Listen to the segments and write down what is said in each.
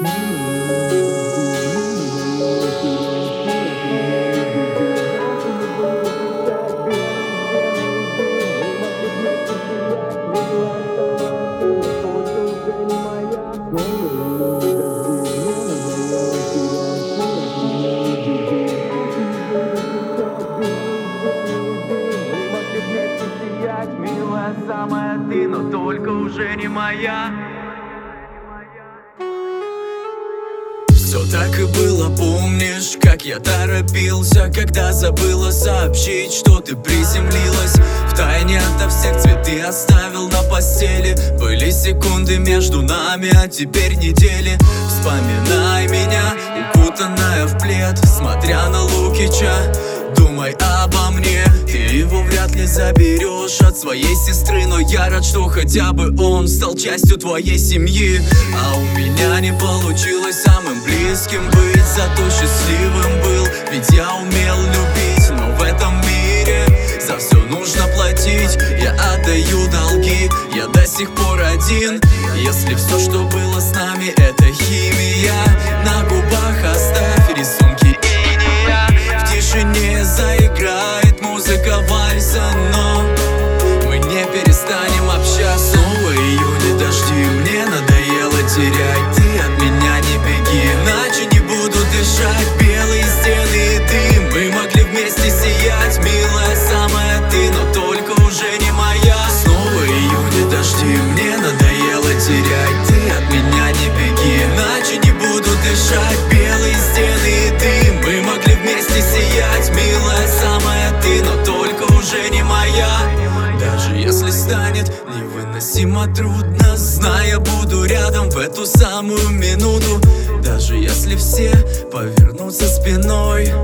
Милая самая ты, но только уже не моя. Все так и было, помнишь, как я торопился, когда забыла сообщить, что ты приземлилась. Втайне ото всех цветы оставил на постели. Были секунды между нами, а теперь недели. Вспоминай меня, укутанная в плед, смотря на Лукича. Думай обо мне, ты его вряд ли заберешь от своей сестры, но я рад, что хотя бы он стал частью твоей семьи. А у меня не получилось самым близким быть, зато счастливым был, ведь я умел любить. Но в этом мире за все нужно платить, я отдаю долги, я до сих пор один. Если все, что было с нами, это химия, на губах оставь рисунки иния. В тишине заиграет музыка вальса, но мы не перестанем общаться. Снова июнь и дожди, мне надоело терять. Ты от меня не беги, иначе не буду дышать. Белые стены и дым, мы могли вместе сиять. Милая самая ты, но только уже не моя. Снова июнь и дожди, мне надоело терять. Ты от меня не беги, иначе не буду дышать. Белые стены и дым, мы могли вместе сиять. Милая самая ты, но только уже не моя. Даже если станет невыносимо трудно, знай, я буду рядом в эту самую минуту. Даже если все повернутся спиной,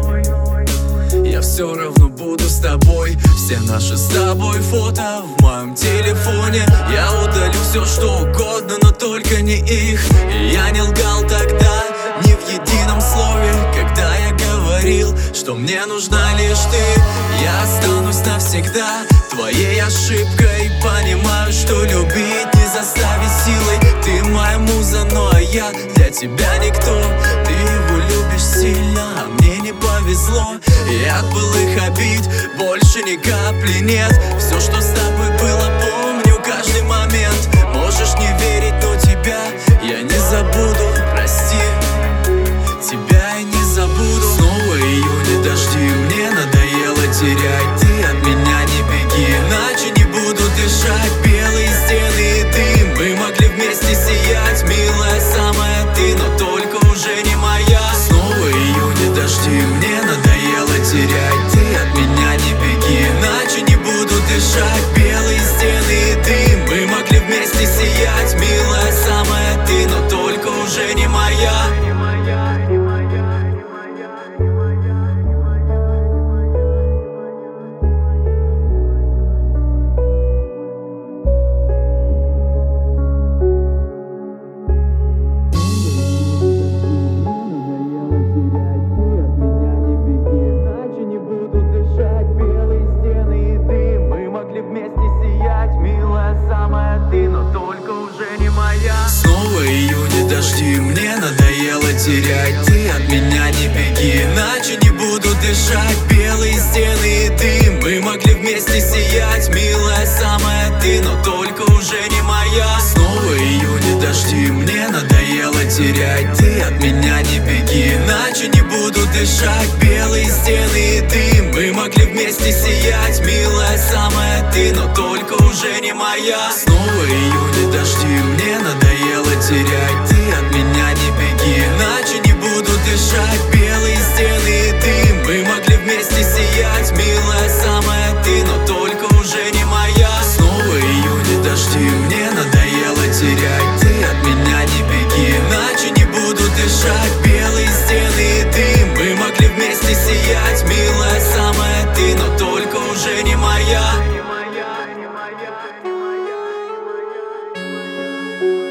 я все равно буду с тобой. Все наши с тобой фото в моем телефоне. Я удалю все, что угодно, но только не их. И я не лгал тогда ни в едином слове, когда я говорил, что мне нужна лишь ты. Я останусь навсегда твоей ошибкой. Понимаю, что любить не заставить силой. Ты моя муза, ну а я для тебя никто. Ты его любишь сильно, а мне не повезло. И от былых обид больше ни капли нет. Все, что с тобой было, помню каждый момент. Можешь не верить, но тебя я не забуду. Прости, тебя я не забуду. Снова июнь и дожди, мне надоело терять. Ты от меня не беги, иначе не буду дышать. Белые стены и дым, мы могли вместе сиять. Милая самая ты, но только уже не моя. Снова июнь и дожди, мне надоело терять. Ты от меня не беги, иначе не буду дышать. Белые стены и дым, мы могли вместе сиять. Милая самая ты, но только уже не моя. Снова июнь и дожди, мне надоело терять. Ты от меня не беги, иначе не буду дышать. Белые стены и дым, мы могли вместе сиять. Милая самая ты, но только уже не моя. Снова июнь и дожди, мне надоело терять. Ты от меня не беги, иначе не буду дышать. Белые стены и дым, мы могли вместе сиять. Милая самая ты, но только уже не моя. Снова июнь и дожди, мне надоело терять. Ты от меня не беги, иначе не буду дышать. Белые стены и дым, мы могли вместе сиять. Милая самая ты, но только уже не моя. Снова июнь и дожди, мне надоело терять. Ты от меня не беги, иначе не буду дышать. Белые стены и дым, мы могли вместе сиять. Милая самая ты, но только уже не моя.